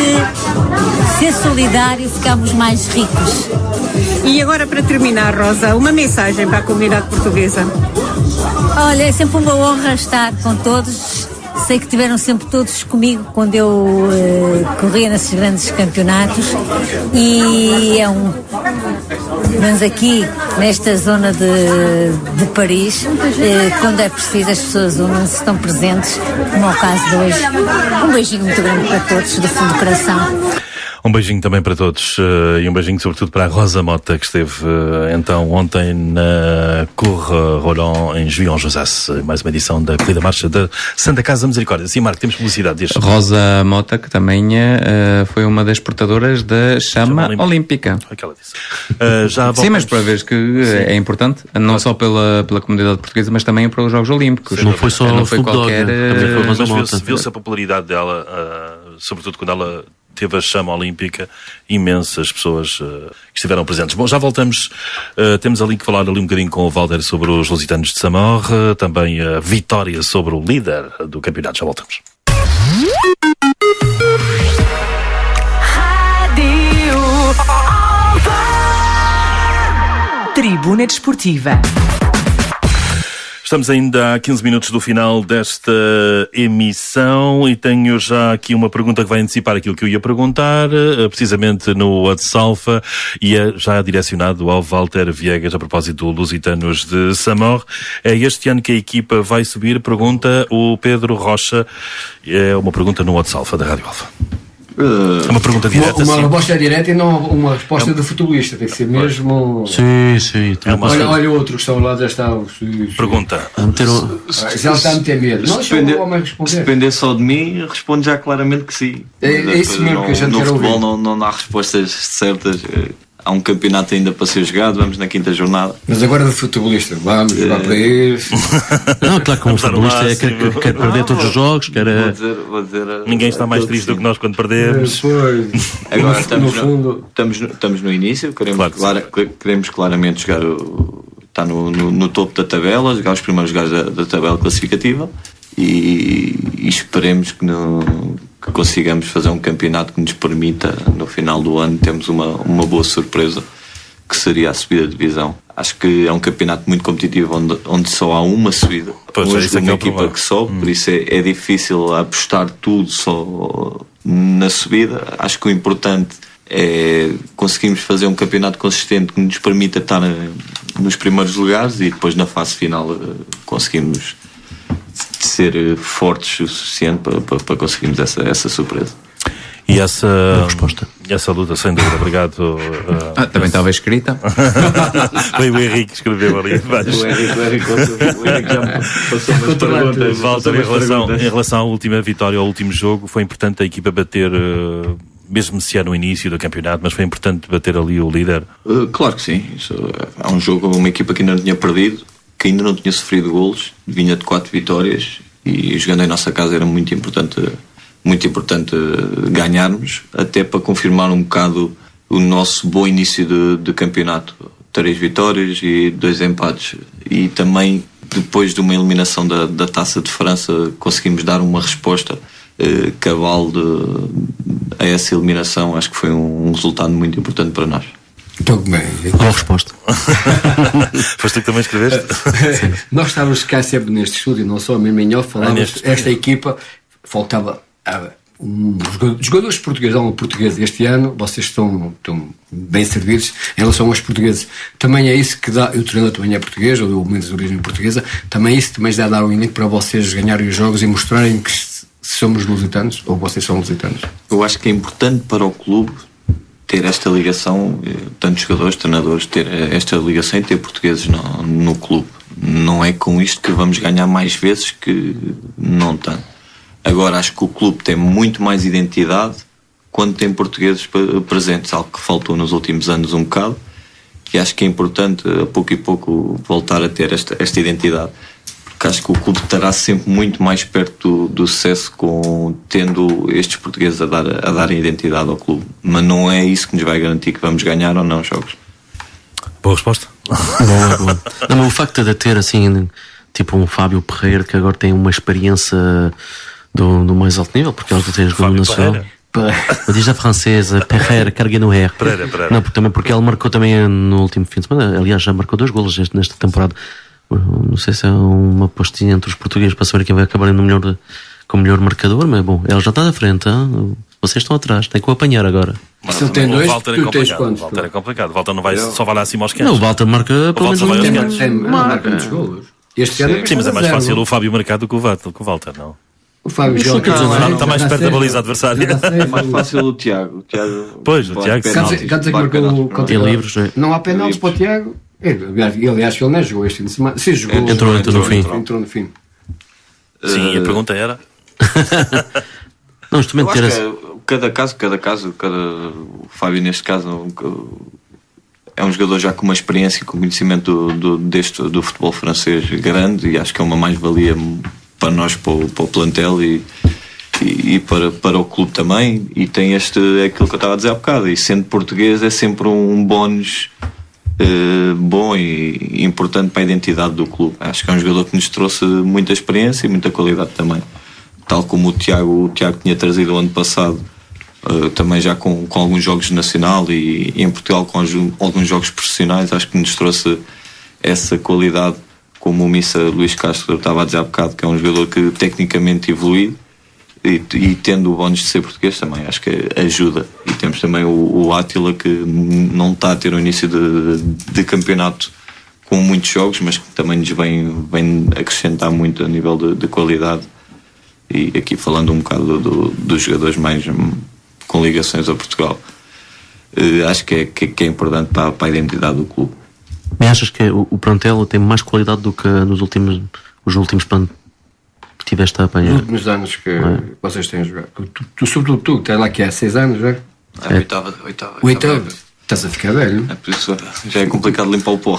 que ser solidário ficamos mais ricos. E agora, para terminar, Rosa, uma mensagem para a comunidade portuguesa. Olha, é sempre uma honra estar com todos. Sei que tiveram sempre todos comigo quando eu uh, corria nesses grandes campeonatos, e é um, mas aqui nesta zona de, de Paris, uh, quando é preciso as pessoas unem-se, estão presentes, como é o caso de hoje. Um beijinho muito grande para todos, do fundo do coração. Um beijinho também para todos uh, e um beijinho sobretudo para a Rosa Mota, que esteve uh, então ontem na Cour Roland em Juion-Josas, mais uma edição da Corrida Marcha da Santa Casa da Misericórdia. Sim, Marco, temos publicidade deste. Rosa Mota, que também uh, foi uma das portadoras da Chama, Chama Olímpica. Aquela disse. Uh, já Sim, mas para ver que Sim. é importante, não claro. só pela, pela comunidade portuguesa, mas também para os Jogos Olímpicos. Sim, não foi só não foi qualquer... Uh, mas viu-se, viu-se a popularidade dela, uh, sobretudo quando ela teve a Chama Olímpica, imensas pessoas uh, que estiveram presentes. Bom, já voltamos, uh, temos ali que falar ali um bocadinho com o Walter sobre os Lusitanos de Samor, uh, também a vitória sobre o líder do campeonato. Já voltamos. Rádio Tribuna Desportiva. Estamos ainda a quinze minutos do final desta emissão e tenho já aqui uma pergunta que vai antecipar aquilo que eu ia perguntar, precisamente no WhatsApp, e é já direcionado ao Walter Viegas a propósito do Lusitanos de Samor. É este ano que a equipa vai subir? Pergunta o Pedro Rocha. É uma pergunta no WhatsApp da Rádio Alfa. É uma pergunta direta. Uma, uma resposta direta e não uma resposta é do futebolista. Tem que ser mesmo. Sim, sim. É uma... olha, olha outro que estão lá, já está. Sim, sim. Pergunta. A meter o... Já está a meter medo. Se, se, depender, se depender só de mim, respondo já claramente que sim. É, é isso mesmo não, que a gente no quer futebol ouvir. Não, não há respostas certas. Há um campeonato ainda para ser jogado, vamos na quinta jornada. Mas agora de futebolista, vamos jogar para isso. Não, claro que um futebolista é, quer, quer, quer perder todos os jogos, quer... Vou dizer, vou dizer, ninguém está mais triste do que nós quando perdemos. É, agora estamos no, no, estamos, no, estamos no início, queremos, claro que clara, queremos claramente jogar o, está no, no, no topo da tabela, jogar os primeiros lugares da, da tabela classificativa e, e esperemos que não... que consigamos fazer um campeonato que nos permita, no final do ano, termos uma, uma boa surpresa, que seria a subida de divisão. Acho que é um campeonato muito competitivo, onde, onde só há uma subida. Pois, hoje é uma é equipa que sobe, hum. por isso é, é difícil apostar tudo só na subida. Acho que o importante é conseguirmos fazer um campeonato consistente que nos permita estar nos primeiros lugares e depois na fase final conseguimos ser fortes o suficiente para, para, para conseguirmos essa, essa surpresa. E essa resposta, essa luta, sem dúvida. Obrigado. Uh, ah, também estava escrita. Foi o Henrique que escreveu ali. Mas... O Henrique, o Henrique, o Henrique já me passou umas perguntas. Walter, em relação, em relação à última vitória, ao último jogo, foi importante a equipa bater, uh, mesmo se é no início do campeonato, mas foi importante bater ali o líder? Uh, claro que sim. Isso é um jogo, uma equipa que ainda não tinha perdido, que ainda não tinha sofrido golos, vinha de quatro vitórias e jogando em nossa casa era muito importante, muito importante ganharmos, até para confirmar um bocado o nosso bom início de, de campeonato. Três vitórias e dois empates. E também depois de uma eliminação da, da Taça de França, conseguimos dar uma resposta uh, cabal de, a essa eliminação. Acho que foi um, um resultado muito importante para nós. Então, bem, boa resposta. Foste tu que também escreveste? Nós estávamos cá sempre neste estúdio, não só mesmo em off, falávamos, ah, esta equipa faltava ah, um, os jogadores portugueses, há um português este ano, vocês estão, estão bem servidos em relação aos portugueses. Também é isso que dá, o treinador também é português, ou pelo menos de origem portuguesa, também é isso que também dá a dar um elenco para vocês ganharem os jogos e mostrarem que somos lusitanos, ou vocês são lusitanos. Eu acho que é importante para o clube ter esta ligação, tantos jogadores, treinadores, ter esta ligação e ter portugueses no, no clube. Não é com isto que vamos ganhar mais vezes, que não tem. Agora acho que o clube tem muito mais identidade quando tem portugueses presentes, algo que faltou nos últimos anos um bocado, e acho que é importante a pouco e pouco voltar a ter esta, esta identidade, porque acho que o clube estará sempre muito mais perto do, do sucesso com, tendo estes portugueses a dar, a dar identidade ao clube, mas não é isso que nos vai garantir que vamos ganhar ou não jogos. Boa resposta. Boa, boa. Não, mas o facto de ter assim, tipo um Fábio Pereira, que agora tem uma experiência do, do mais alto nível, porque ele tem jogado no Nacional. Diz a francesa, Pereira, carga no R. Pereira, Pereira. Não, porque, também, porque ele marcou também no último fim de semana, aliás, já marcou dois golos nesta temporada. Não sei se é uma postinha entre os portugueses para saber quem vai acabar no melhor, com o melhor marcador, mas bom, ele já está à frente, hein? Vocês estão atrás, tem que o apanhar agora. Mas se ele tem dois, o Walter tu é tens complicado. quantos? O Walter é complicado. O Walter não vai, só vai lá acima aos Não, quinhentos. o Walter marca pelo menos Walter só vai aos Tem, quinhentos. tem, marca muitos golos. Este ano Sim, mas é mais zero. fácil o Fábio marcar do que o Walter, que o Walter não. O Fábio Isso joga. quer dizer, Não, não, não, está mais já perto sei, da baliza já adversária. sei, É mais fácil o Tiago. O Tiago Pois, o Tiago Quer dizer, quer dizer que marcou contra Tem livros, é? Não há penaltis para o Tiago. Ele, aliás, ele acho que ele não jogou este fim de semana. Sim, jogou. Entrou, entrou no fim. Entrou no fim. Sim, a pergunta era. Não, isto também Eu ter acho que esse... é, cada caso, cada caso, cada, o Fábio neste caso é um jogador já com uma experiência e com conhecimento do, do, deste, do futebol francês grande, e acho que é uma mais-valia para nós, para o, para o plantel e, e, e para, para o clube também, e tem este, é aquilo que eu estava a dizer há bocado, e sendo português é sempre um bónus eh, bom e importante para a identidade do clube. Acho que é um jogador que nos trouxe muita experiência e muita qualidade também. Tal como o Tiago, o Tiago tinha trazido o ano passado, uh, também já com, com alguns jogos de nacional e, e em Portugal com alguns jogos profissionais, acho que nos trouxe essa qualidade, como o Missa Luís Castro estava a dizer há bocado, que é um jogador que tecnicamente evoluído e, e tendo o bónus de ser português também, acho que ajuda. E temos também o, o Átila, que não está a ter um início de, de campeonato com muitos jogos, mas que também nos vem, vem acrescentar muito a nível de, de qualidade. E aqui falando um bocado do, dos jogadores mais hum, com ligações a Portugal, uh, acho que é, que, que é importante para, para a identidade do clube. Mas achas que o, o plantel tem mais qualidade do que nos últimos, os últimos planos que tiveste a apanhar? Nos últimos anos que é? vocês têm jogado. Tu, tu, sobretudo tu, que estás lá que há seis anos, já? É a oitava, oitava, O oitavo. Estás a ficar velho. É por isso já é complicado limpar o pó.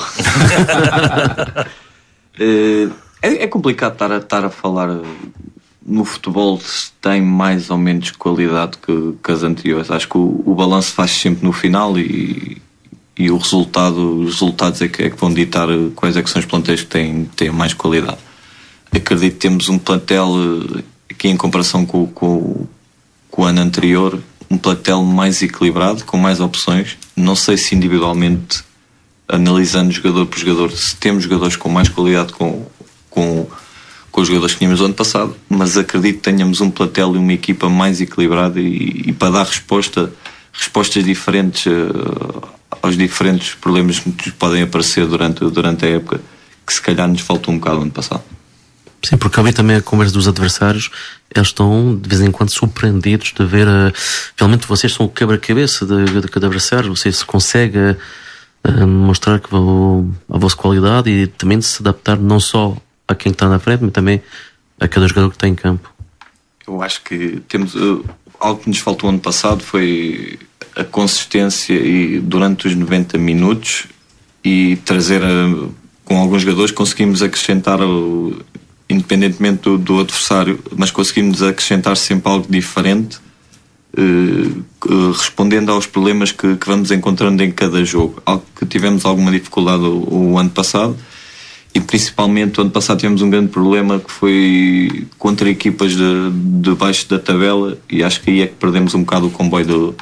é, é complicado estar a, estar a falar. No futebol se tem mais ou menos qualidade que, que as anteriores. Acho que o, o balanço faz sempre no final e, e o resultado, os resultados é que, é que vão ditar quais é que são os plantéis que têm, têm mais qualidade. Acredito que temos um plantel, aqui em comparação com, com, com o ano anterior, um plantel mais equilibrado, com mais opções. Não sei se individualmente, analisando jogador por jogador, se temos jogadores com mais qualidade com, com com os jogadores que tínhamos no ano passado, mas acredito que tenhamos um plantel e uma equipa mais equilibrada e, e para dar resposta, respostas diferentes uh, aos diferentes problemas que nos podem aparecer durante, durante a época, que se calhar nos faltou um bocado no ano passado. Sim, porque eu vi também a conversa dos adversários, eles estão de vez em quando surpreendidos de ver, uh, realmente vocês são o quebra-cabeça de, de cada adversário, vocês conseguem uh, mostrar que vão, a vossa qualidade e também de se adaptar não só a quem está na frente, mas também a cada jogador que está em campo. Eu acho que temos uh, algo que nos faltou ano passado foi a consistência e durante os noventa minutos e trazer uh, com alguns jogadores conseguimos acrescentar uh, independentemente do, do adversário, mas conseguimos acrescentar sempre algo diferente, uh, uh, respondendo aos problemas que, que vamos encontrando em cada jogo, algo que tivemos alguma dificuldade o, o ano passado e principalmente o ano passado tivemos um grande problema que foi contra equipas de, de baixo da tabela, e acho que aí é que perdemos um bocado o comboio do,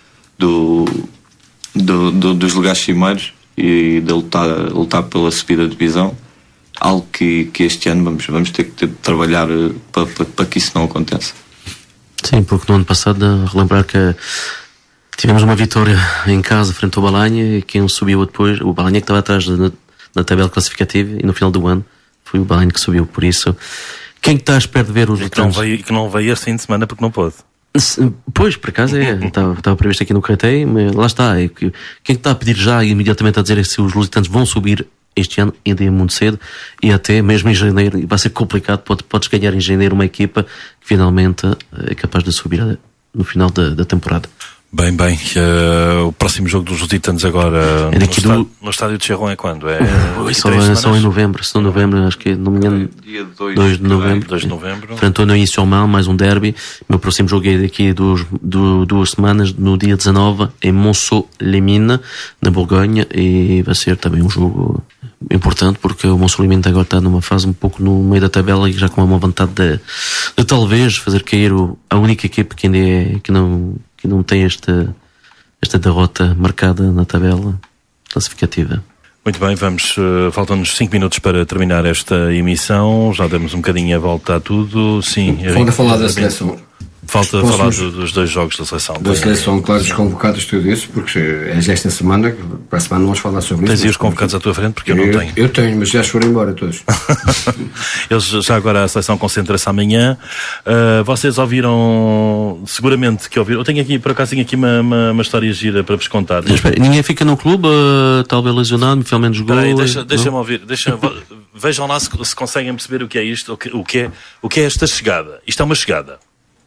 do, do, do, dos lugares cimeiros e de lutar, lutar pela subida de divisão, algo que, que este ano vamos, vamos ter que ter de trabalhar para, para, para que isso não aconteça. Sim, porque no ano passado, relembrar que tivemos uma vitória em casa frente ao Balanha, e quem subiu depois, o Balanha que estava atrás na, na tabela classificativa, e no final do ano foi o Balanha que subiu. Por isso, quem está à espera de ver os que não veio que não veio este fim de semana porque não pôde. Pois, por acaso é, estava, estava previsto aqui no Cretei, mas lá está. É que, quem está a pedir já imediatamente a dizer é se os lusitanos vão subir este ano, ainda é muito cedo, e até mesmo em janeiro vai ser complicado. Pode, podes ganhar em janeiro uma equipa que finalmente é capaz de subir no final da, da temporada. Bem, bem, uh, o próximo jogo dos Lusitanos agora é no, do... estádio, no estádio de Cherron é quando? É, uh, só, é só em novembro, se não novembro, acho que não me engano, dia dois de novembro. dois de novembro. Frente ao Neuilly-sur-Marne, mais um derby. O meu próximo jogo é daqui a duas, duas semanas, no dia dezanove, em Montceau-les-Mines, na Borgonha, e vai ser também um jogo importante, porque o Montceau-les-Mines agora está numa fase um pouco no meio da tabela e já com uma vontade de, de talvez fazer cair o, a única equipe que ainda é, que não, que não tem esta, esta derrota marcada na tabela classificativa. Muito bem, vamos, uh, faltam-nos cinco minutos para terminar esta emissão, já demos um bocadinho a volta a tudo. Sim, falta falar da seleção. Falta Posso falar do, dos dois jogos da seleção. Da seleção, claro, os convocados, tudo isso, porque é esta semana, para a semana vamos falar sobre Tens isso. Tens os convocados à tua frente, porque eu, eu não tenho. Eu tenho, mas já foram embora todos. Eles, já agora a seleção concentra-se amanhã. Uh, vocês ouviram, seguramente que ouviram, eu tenho aqui, por acaso tenho aqui uma, uma, uma história gira para vos contar. Mas, espera, ninguém fica no clube, uh, talvez lesionado, finalmente jogou. Peraí, deixa, deixa-me ouvir, deixa, vejam lá se, se conseguem perceber o que é isto, o que, o, que é, o que é esta chegada. Isto é uma chegada.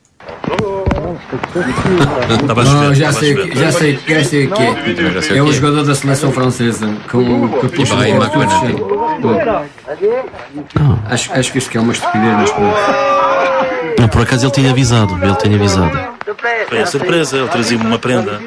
Não, já sei, já sei, já sei o que é. É o jogador da seleção francesa com que puxa o acho, acho que isto que é uma estupidez, mas não, por acaso ele tinha avisado, ele tinha avisado. Foi a surpresa, ele trazia-me uma prenda.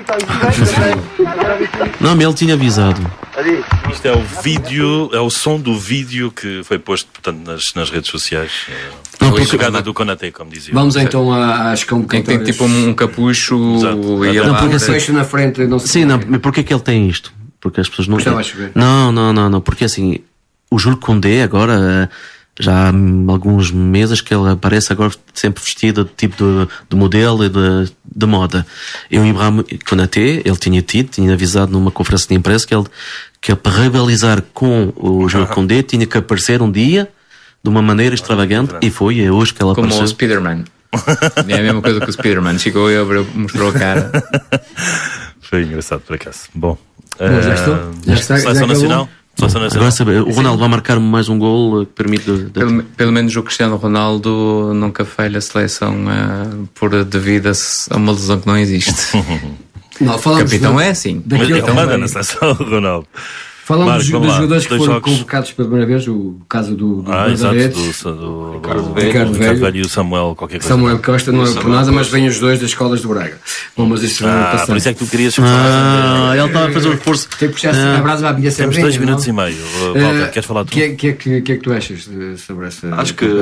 Não, mas ele tinha avisado. Isto é o vídeo, é o som do vídeo que foi posto, portanto, nas, nas redes sociais. Não, foi a chegada do Konaté, como dizia. Vamos então às convocatórias. Tem tipo um capucho Exato. E não, porque assim, fecho na frente. Não sim, não, mas porquê que ele tem isto? Porque as pessoas não... Não, não, não, não, porque assim, o Jules Koundé agora... Já há alguns meses que ele aparece agora sempre vestido de tipo de, de modelo e de, de moda. Eu, Ibrahim Konaté, ele tinha tido, tinha avisado numa conferência de imprensa que ele, que ele, para rivalizar com o Jules Koundé, tinha que aparecer um dia de uma maneira extravagante, e foi, é hoje que ele como apareceu. Como o Spider-Man. É a mesma coisa que o Spider-Man. Chegou e mostrou a cara. Foi engraçado, por acaso. Bom. Bom já estou. Uh, já está. Seleção Nacional? Agora saber, o Ronaldo vai marcar mais um gol que permite... De, de... Pelo, pelo menos o Cristiano Ronaldo nunca falha a seleção uh, por devido a uma lesão que não existe. Não, o capitão de, é assim. Mas ele manda na seleção, Ronaldo. Falamos Marcos, dos, dos jogadores que foram jogos. convocados pela primeira vez, o caso do, do ah, exato, do, do, Ricardo, do, Velho. Ricardo Velho. Velho e o Samuel, qualquer coisa. Samuel Costa não é por nada, mas vêm os dois das escolas de Braga. Bom, mas isso ah, passando. Por isso é que tu querias ah, ele estava a fazer um esforço. Tem que puxar ah, a brasa à minha Temos dois minutos e meio. Walter, uh, queres falar tu? O que, que, que, que é que tu achas sobre essa... Acho que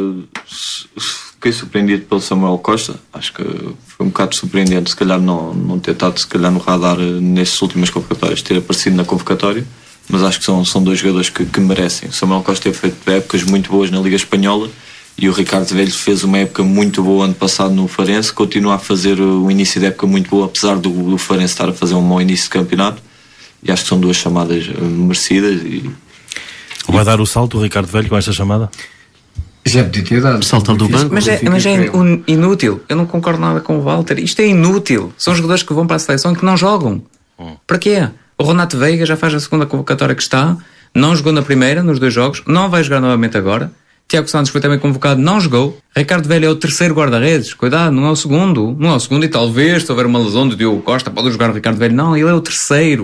fiquei surpreendido pelo Samuel Costa. Acho que foi um bocado surpreendente, se calhar não, não ter estado se calhar no radar nestas últimas convocatórias, ter aparecido na convocatória. Mas acho que são, são dois jogadores que, que merecem. O Samuel Costa teve feito épocas muito boas na Liga Espanhola, e o Ricardo Velho fez uma época muito boa ano passado no Farense, continua a fazer um início de época muito boa, apesar do, do Farense estar a fazer um mau início de campeonato, e acho que são duas chamadas merecidas. E... Vai dar o salto o Ricardo Velho com esta chamada? Já podia ter dado. Saltar do banco. Mas é, mas é inútil. Eu não concordo nada com o Walter. Isto é inútil. São jogadores que vão para a seleção e que não jogam. Hum. Para quê? O Renato Veiga já faz a segunda convocatória que está, não jogou na primeira, nos dois jogos, não vai jogar novamente agora. Tiago Santos foi também convocado, não jogou. Ricardo Velho é o terceiro guarda-redes, cuidado, não é o segundo, não é o segundo, e talvez, se houver uma lesão do Diogo Costa, pode jogar o Ricardo Velho. Não, ele é o terceiro,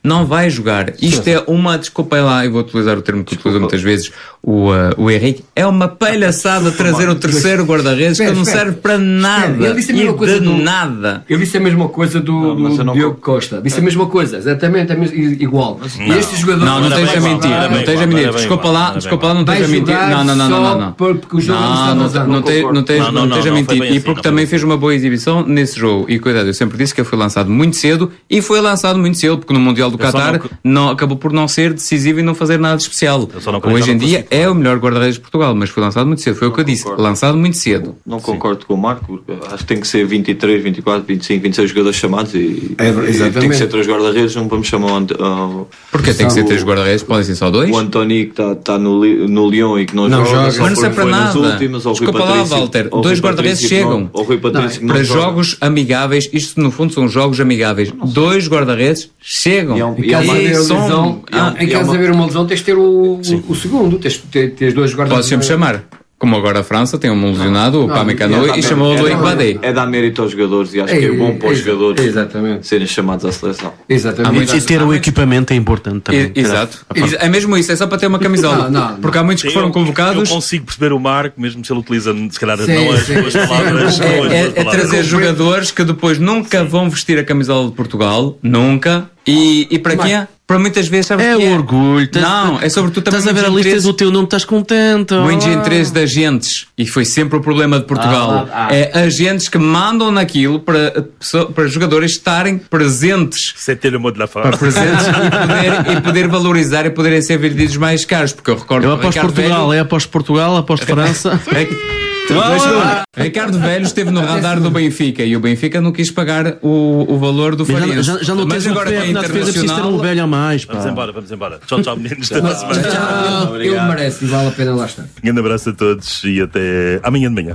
não vai jogar. Isto sim, é uma, desculpa lá, eu vou utilizar o termo que utilizo muitas vezes, o, uh, o Henrique, é uma palhaçada trazer o terceiro guarda-redes que não serve para nada. Ele disse a mesma coisa do, nada. Ele disse a mesma coisa do, não, do Diogo co... Costa. Disse a mesma coisa, exatamente, igual. Não. E este jogador não, não esteja a mentir, não esteja a mentir. Desculpa lá, desculpa lá, não esteja a mentir. Não, não, não, não, não. Porque o jogo não, não, não, não esteja a mentir. E porque também fez uma boa exibição nesse jogo. E cuidado, eu sempre disse que ele foi lançado muito cedo e foi lançado muito cedo, porque no Mundial do Qatar não, acabou por não ser decisivo e não fazer nada de especial. Hoje em dia é o melhor guarda-redes de Portugal, mas foi lançado muito cedo. Foi o que eu disse, lançado muito cedo. Não concordo com o Marco, acho que tem que ser vinte e três, vinte e quatro, vinte e cinco, vinte e seis jogadores chamados e, é, e tem que ser três guarda-redes, não vamos chamar o... Porquê tem que ser três guarda-redes? Podem ser só dois? O Antoni que está tá no, no Lyon e que não, não joga, joga. Mas não serve para nada. Últimas, Desculpa lá, Walter, dois guarda-redes chegam não, não, para jogos joga. amigáveis, isto no fundo são jogos amigáveis, dois guarda-redes chegam. Em caso de haver uma lesão tens de ter o, o segundo, tens de ter dois guarda-redes. Podes sempre chamar. Como agora a França tem um lesionado, o Pamecano, e chamou o Loic Badé. É dar mérito aos jogadores e acho é, que é bom para os é, jogadores exatamente. serem chamados à seleção. Exatamente. E ter o equipamento é importante também. E, exato. É mesmo isso, é só para ter uma camisola. Não, não, porque há muitos que foram convocados. Eu consigo perceber o Marco, mesmo se ele utiliza, se calhar, sim, não as duas palavras. É, é, é trazer jogadores que depois nunca sim. vão vestir a camisola de Portugal, nunca. E, e para quê? Para muitas vezes, sabes é que o é? orgulho. Não, é sobretudo também. Estás a ver a lista do teu nome, estás contente. Muitos oh. interesses de agentes, e foi sempre o problema de Portugal. Ah, ah. É agentes que mandam naquilo para, para jogadores estarem presentes. Sem ter o modo de lá fora. Para presentes e, poder, e poder valorizar e poderem ser vendidos mais caros. Porque eu recordo eu aposto Portugal, Velho... é aposto Portugal, aposto França. é, Ricardo Velho esteve no radar do Benfica e o Benfica não quis pagar o, o valor do Farense. Já, já, já não mas tens agora tem internacional. É preciso ter um velho a mais. Pá. Vamos embora, vamos embora. Tchau, tchau, meninos. Tchau, tchau. Ele merece e vale a pena lá estar. Um grande abraço a todos e até amanhã de manhã.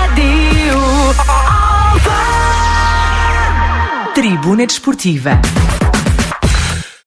Tribuna Desportiva.